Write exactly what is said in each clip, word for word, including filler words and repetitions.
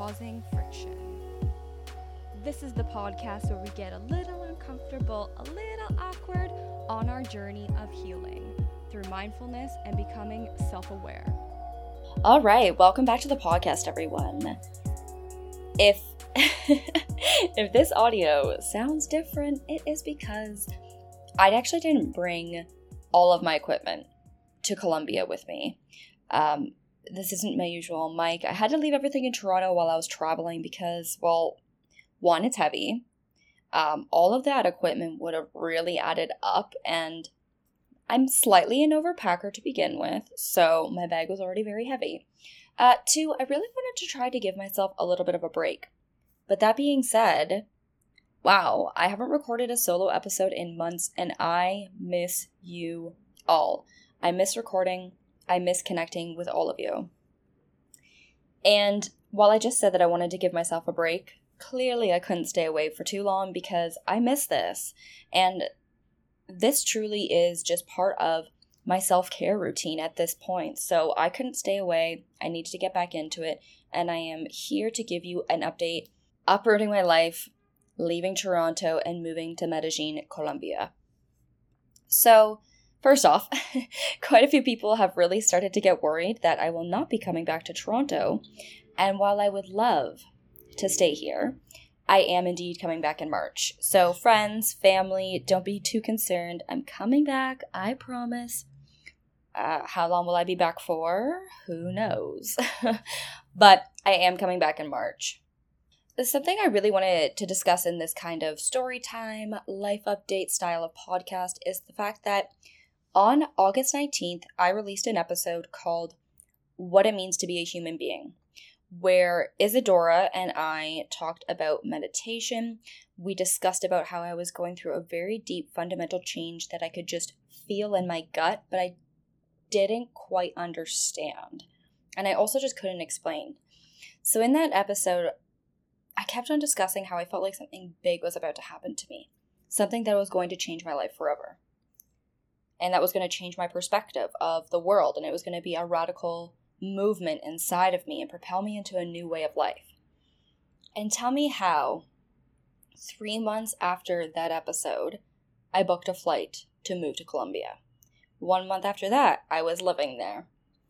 causing friction. This is the podcast where we get a little uncomfortable, a little awkward on our journey of healing through mindfulness and becoming self-aware. All right, welcome back to the podcast, everyone. If if this audio sounds different, it is because I actually didn't bring all of my equipment to Colombia with me. Um, this isn't my usual mic. I had to leave everything in Toronto while I was traveling because, well, one, it's heavy. Um, all of that equipment would have really added up, and I'm slightly an overpacker to begin with, so my bag was already very heavy. Uh, two, I really wanted to try to give myself a little bit of a break. But that being said, wow, I haven't recorded a solo episode in months, and I miss you all. I miss recording. I miss connecting with all of you. And while I just said that I wanted to give myself a break, clearly I couldn't stay away for too long because I miss this. And this truly is just part of my self-care routine at this point. So I couldn't stay away. I needed to get back into it. And I am here to give you an update, uprooting my life, leaving Toronto, and moving to Medellin, Colombia. So first off, quite a few people have really started to get worried that I will not be coming back to Toronto. And while I would love to stay here, I am indeed coming back in March. So friends, family, don't be too concerned. I'm coming back, I promise. Uh, how long will I be back for? Who knows? But I am coming back in March. Something I really wanted to discuss in this kind of story time, life update style of podcast is the fact that on August nineteenth, I released an episode called What It Means to Be a Human Being, where Isadora and I talked about meditation. We discussed about how I was going through a very deep fundamental change that I could just feel in my gut, but I didn't quite understand. And I also just couldn't explain. So in that episode, I kept on discussing how I felt like something big was about to happen to me. Something that was going to change my life forever. And that was going to change my perspective of the world. And it was going to be a radical movement inside of me and propel me into a new way of life. And tell me how, three months after that episode, I booked a flight to move to Colombia. One month after that, I was living there.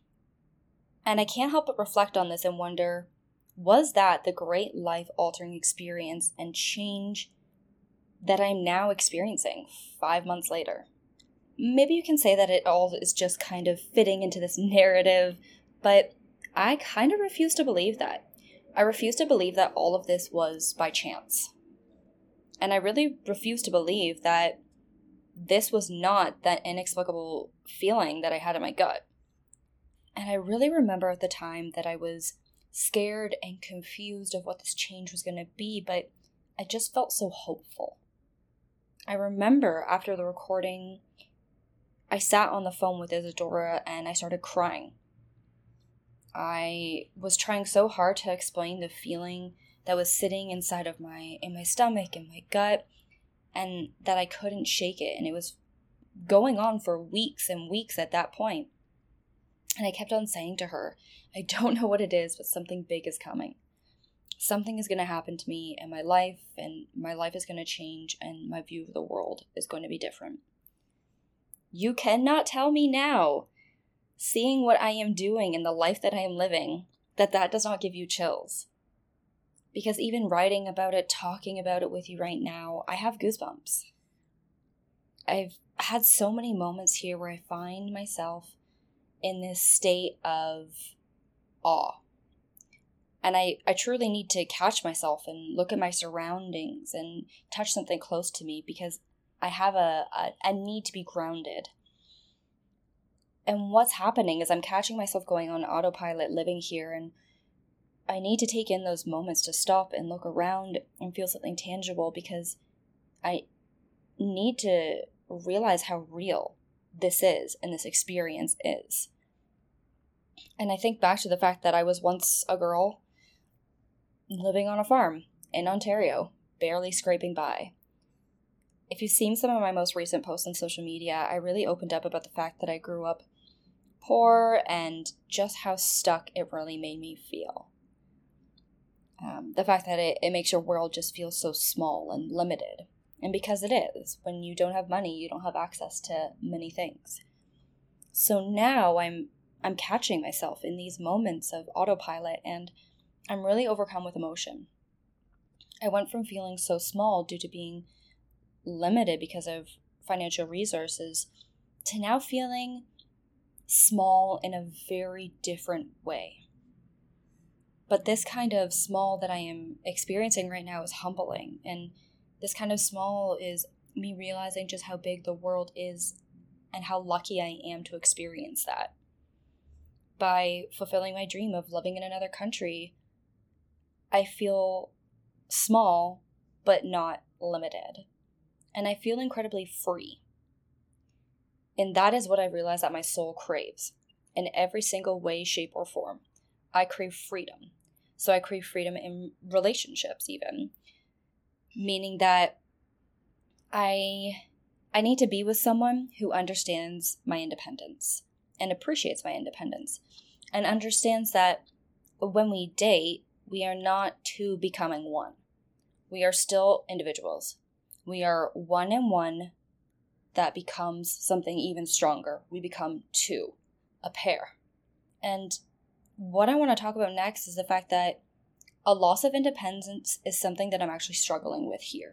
And I can't help but reflect on this and wonder, was that the great life-altering experience and change that I'm now experiencing five months later? Maybe you can say that it all is just kind of fitting into this narrative, but I kind of refuse to believe that. I refuse to believe that all of this was by chance. And I really refuse to believe that this was not that inexplicable feeling that I had in my gut. And I really remember at the time that I was scared and confused of what this change was going to be, but I just felt so hopeful. I remember after the recording, I sat on the phone with Isadora and I started crying. I was trying so hard to explain the feeling that was sitting inside of my, in my stomach, in my gut, and that I couldn't shake it. And it was going on for weeks and weeks at that point. And I kept on saying to her, I don't know what it is, but something big is coming. Something is going to happen to me in my life, and my life is going to change, and my view of the world is going to be different. You cannot tell me now, seeing what I am doing and the life that I am living, that that does not give you chills. Because even writing about it, talking about it with you right now, I have goosebumps. I've had so many moments here where I find myself in this state of awe. And I, I truly need to catch myself and look at my surroundings and touch something close to me because I have a, a, a need to be grounded. And what's happening is I'm catching myself going on autopilot living here, and I need to take in those moments to stop and look around and feel something tangible because I need to realize how real this is and this experience is. And I think back to the fact that I was once a girl living on a farm in Ontario, barely scraping by. If you've seen some of my most recent posts on social media, I really opened up about the fact that I grew up poor and just how stuck it really made me feel. Um, the fact that it, it makes your world just feel so small and limited. And because it is, when you don't have money, you don't have access to many things. So now I'm I'm catching myself in these moments of autopilot, and I'm really overcome with emotion. I went from feeling so small due to being limited because of financial resources to now feeling small in a very different way. But this kind of small that I am experiencing right now is humbling, and this kind of small is me realizing just how big the world is and how lucky I am to experience that. By fulfilling my dream of living in another country, I feel small but not limited. And I feel incredibly free. And that is what I realized that my soul craves in every single way, shape, or form. I crave freedom. So I crave freedom in relationships even. Meaning that I I need to be with someone who understands my independence and appreciates my independence and understands that when we date, we are not two becoming one. We are still individuals. We are one and one that becomes something even stronger. We become two, a pair. And what I want to talk about next is the fact that a loss of independence is something that I'm actually struggling with here.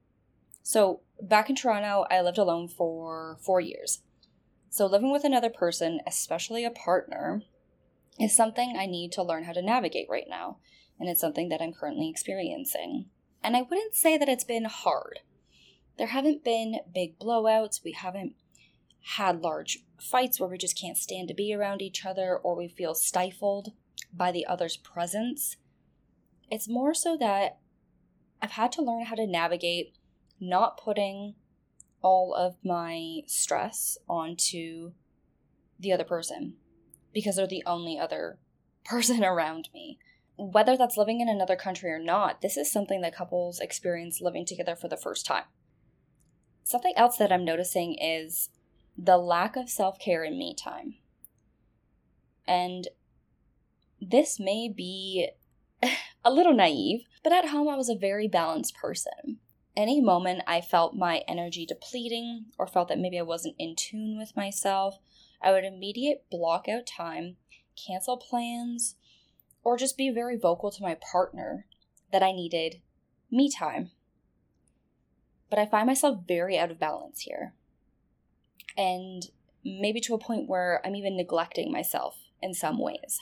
So back in Toronto, I lived alone for four years. So living with another person, especially a partner, is something I need to learn how to navigate right now. And it's something that I'm currently experiencing. And I wouldn't say that it's been hard. There haven't been big blowouts. We haven't had large fights where we just can't stand to be around each other or we feel stifled by the other's presence. It's more so that I've had to learn how to navigate not putting all of my stress onto the other person because they're the only other person around me. Whether that's living in another country or not, this is something that couples experience living together for the first time. Something else that I'm noticing is the lack of self-care and me time. And this may be a little naive, but at home I was a very balanced person. Any moment I felt my energy depleting or felt that maybe I wasn't in tune with myself, I would immediately block out time, cancel plans, or just be very vocal to my partner that I needed me time. But I find myself very out of balance here. And maybe to a point where I'm even neglecting myself in some ways.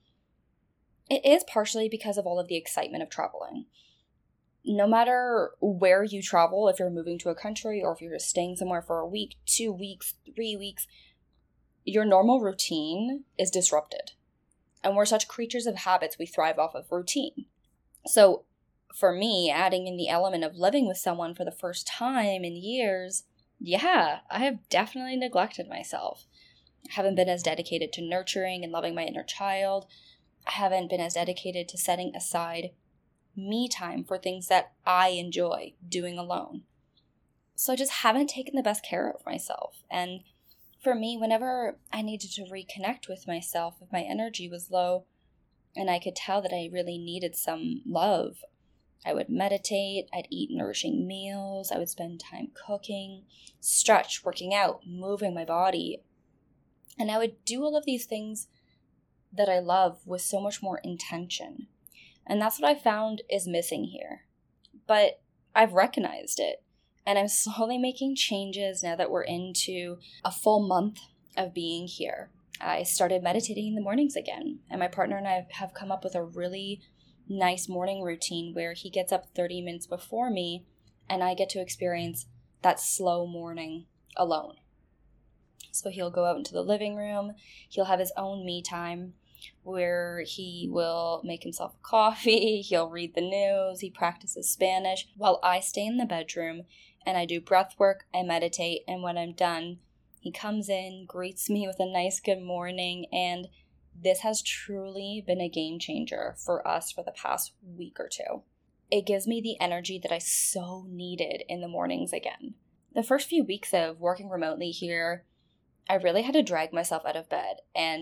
It is partially because of all of the excitement of traveling. No matter where you travel, if you're moving to a country or if you're just staying somewhere for a week, two weeks, three weeks, your normal routine is disrupted. And we're such creatures of habits, we thrive off of routine. So for me, adding in the element of living with someone for the first time in years, yeah, I have definitely neglected myself. I haven't been as dedicated to nurturing and loving my inner child. I haven't been as dedicated to setting aside me time for things that I enjoy doing alone. So I just haven't taken the best care of myself. And for me, whenever I needed to reconnect with myself, if my energy was low and I could tell that I really needed some love, I would meditate, I'd eat nourishing meals, I would spend time cooking, stretch, working out, moving my body. And I would do all of these things that I love with so much more intention. And that's what I found is missing here. But I've recognized it. And I'm slowly making changes now that we're into a full month of being here. I started meditating in the mornings again. And my partner and I have come up with a really nice morning routine where he gets up thirty minutes before me and I get to experience that slow morning alone. So he'll go out into the living room. He'll have his own me time, where he will make himself a coffee, he'll read the news, he practices Spanish, while I stay in the bedroom and I do breath work, I meditate, and when I'm done, he comes in, greets me with a nice good morning, and this has truly been a game changer for us for the past week or two. It gives me the energy that I so needed in the mornings again. The first few weeks of working remotely here, I really had to drag myself out of bed, and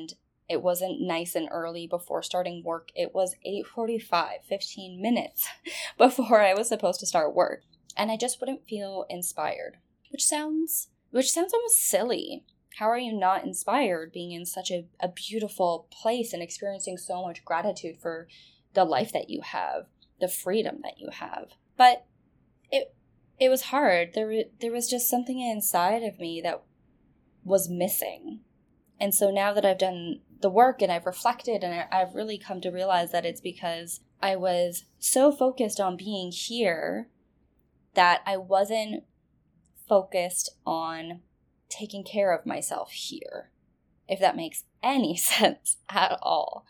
It wasn't nice and early before starting work. It was eight forty-five, fifteen minutes before I was supposed to start work. And I just wouldn't feel inspired, which sounds which sounds almost silly. How are you not inspired being in such a, a beautiful place and experiencing so much gratitude for the life that you have, the freedom that you have? But it it was hard. There, there was just something inside of me that was missing. And so now that I've done the work and I've reflected and I've really come to realize that it's because I was so focused on being here that I wasn't focused on taking care of myself here, if that makes any sense at all.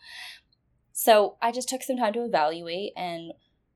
So I just took some time to evaluate and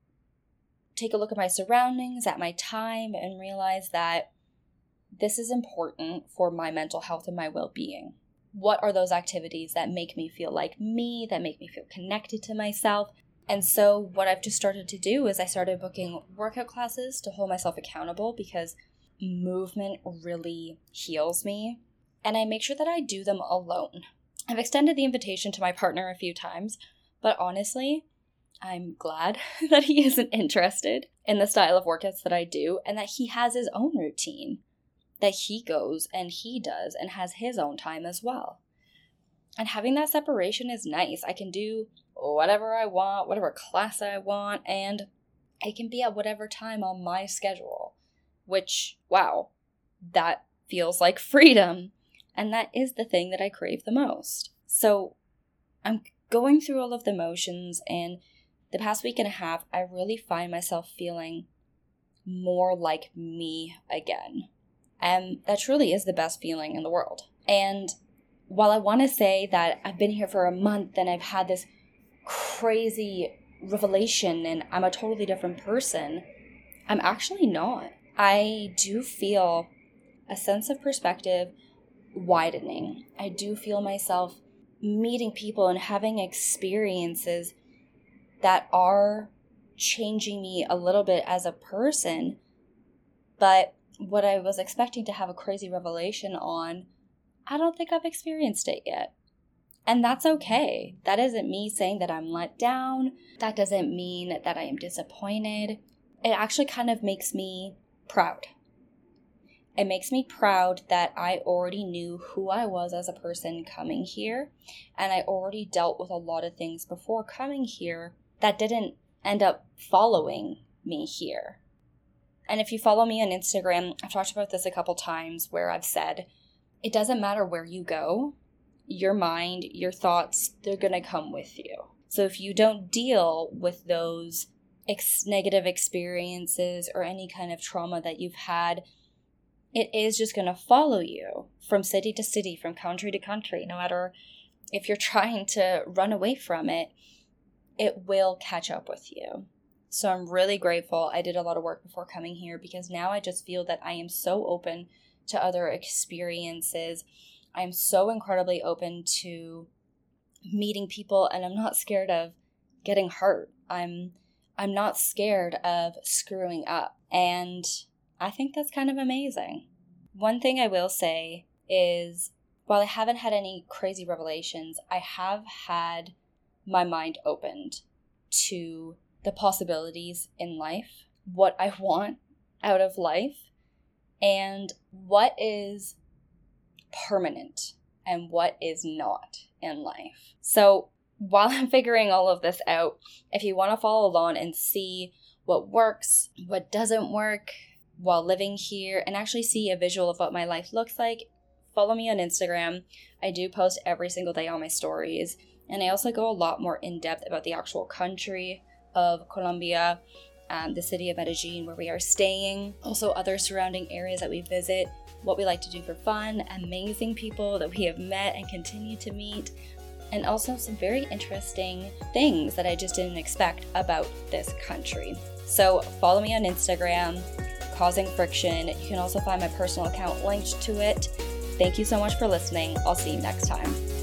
take a look at my surroundings, at my time, and realize that this is important for my mental health and my well-being. What are those activities that make me feel like me, that make me feel connected to myself? And so what I've just started to do is I started booking workout classes to hold myself accountable, because movement really heals me. And I make sure that I do them alone. I've extended the invitation to my partner a few times, but honestly, I'm glad that he isn't interested in the style of workouts that I do, and that he has his own routine that he goes and he does and has his own time as well. And having that separation is nice. I can do whatever I want, whatever class I want, and I can be at whatever time on my schedule, which, wow, that feels like freedom. And that is the thing that I crave the most. So I'm going through all of the motions, and the past week and a half, I really find myself feeling more like me again. And that truly is the best feeling in the world. And while I want to say that I've been here for a month and I've had this crazy revelation and I'm a totally different person, I'm actually not. I do feel a sense of perspective widening. I do feel myself meeting people and having experiences that are changing me a little bit as a person. But what I was expecting to have a crazy revelation on, I don't think I've experienced it yet. And that's okay. That isn't me saying that I'm let down. That doesn't mean that I am disappointed. It actually kind of makes me proud. It makes me proud that I already knew who I was as a person coming here, and I already dealt with a lot of things before coming here that didn't end up following me here. And if you follow me on Instagram, I've talked about this a couple times where I've said, it doesn't matter where you go, your mind, your thoughts, they're going to come with you. So if you don't deal with those ex- negative experiences or any kind of trauma that you've had, it is just going to follow you from city to city, from country to country. No matter if you're trying to run away from it, it will catch up with you. So I'm really grateful I did a lot of work before coming here, because now I just feel that I am so open to other experiences. I'm so incredibly open to meeting people, and I'm not scared of getting hurt. I'm I'm not scared of screwing up. And I think that's kind of amazing. One thing I will say is, while I haven't had any crazy revelations, I have had my mind opened to the possibilities in life, what I want out of life, and what is permanent and what is not in life. So while I'm figuring all of this out, if you want to follow along and see what works, what doesn't work while living here, and actually see a visual of what my life looks like, follow me on Instagram. I do post every single day on my stories, and I also go a lot more in depth about the actual country of Colombia, um, the city of Medellin where we are staying, also other surrounding areas that we visit, what we like to do for fun, amazing people that we have met and continue to meet, and also some very interesting things that I just didn't expect about this country. So follow me on Instagram, Causing Friction. You can also find my personal account linked to it. Thank you so much for listening. I'll see you next time.